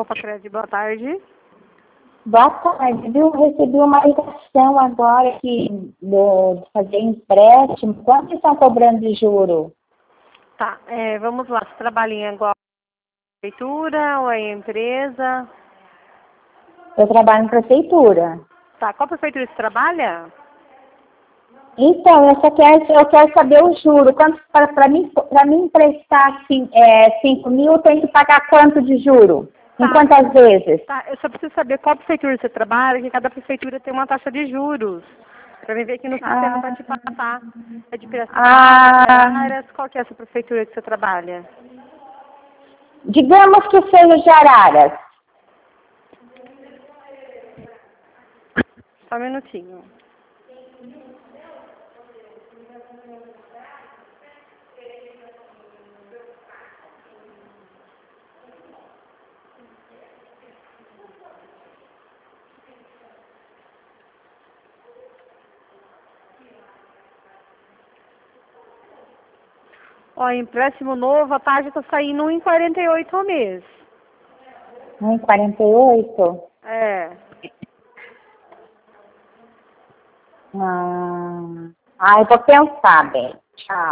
Copa Crédito, boa tarde. Boa tarde, viu? Recebi uma ligação agora de fazer empréstimo. Quanto estão cobrando de juro? Tá, vamos lá. Você trabalha em igual prefeitura ou em empresa? Eu trabalho em prefeitura. Tá, qual prefeitura você trabalha? Então, eu quero saber o juro. Quanto para mim emprestar 5 mil, eu tenho que pagar quanto de juro? Tá. Em quantas vezes? Tá, eu só preciso saber qual prefeitura você trabalha, que cada prefeitura tem uma taxa de juros. Pra mim ver aqui no sistema pra te passar. É de Piracicaba, Araras, qual que é essa prefeitura que você trabalha? Digamos que seja de Araras. Só um minutinho. Ó, empréstimo novo, a taxa tá saindo 1,48 ao mês. 1,48? É. Eu vou pensar, bem. Tchau.